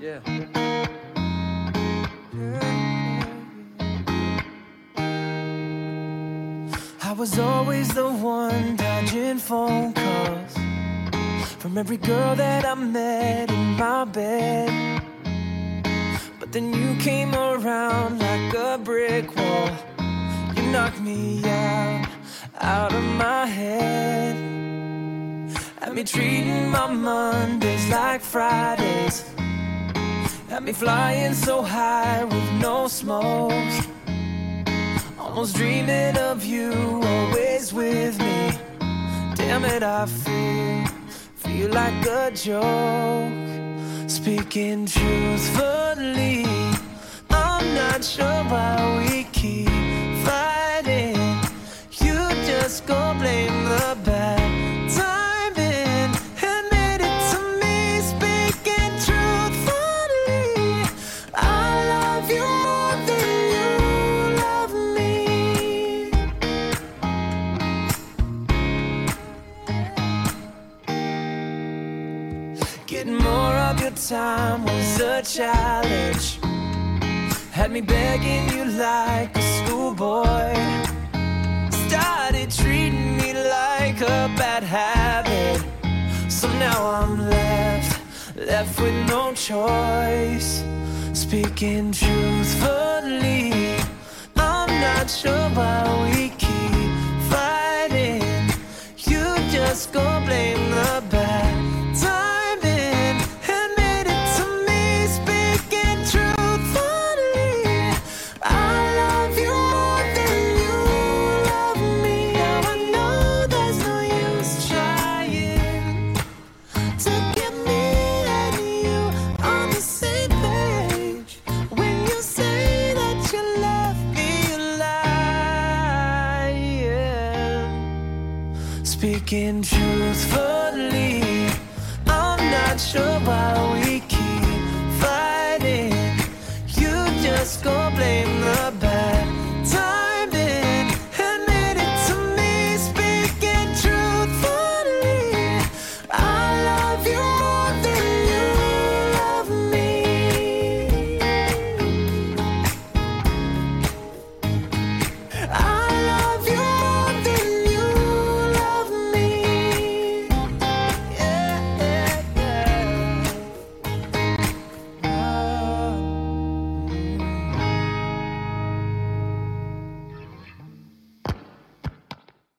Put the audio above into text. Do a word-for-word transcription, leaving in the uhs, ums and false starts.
Yeah. I was always the one dodging phone calls from every girl that I met in my bed. But then you came around like a brick wall. You knocked me out, out of my head. Had me treating my Mondays like Fridays. Had me flying so high with no smokes. Almost dreaming of you, always with me. Damn it, I feel, feel like a joke. Speaking truthfully, I'm not sure why we keep fighting. You just go blame the bad timing and made it to me. Speaking truthfully, I love you more than you love me. Getting more of your time was a challenge. Had me begging you like a schoolboy. Started treating me like a bad habit. So now I'm left, left with no choice. Speaking truthfully, I'm not sure why we keep fighting. You just go blame the bad timing and made it to me. Speaking truthfully, I love you more than you love me. Now I know there's no use trying to get me and you on the same page. When you say that you love me, you're lying. Speaking truthfully,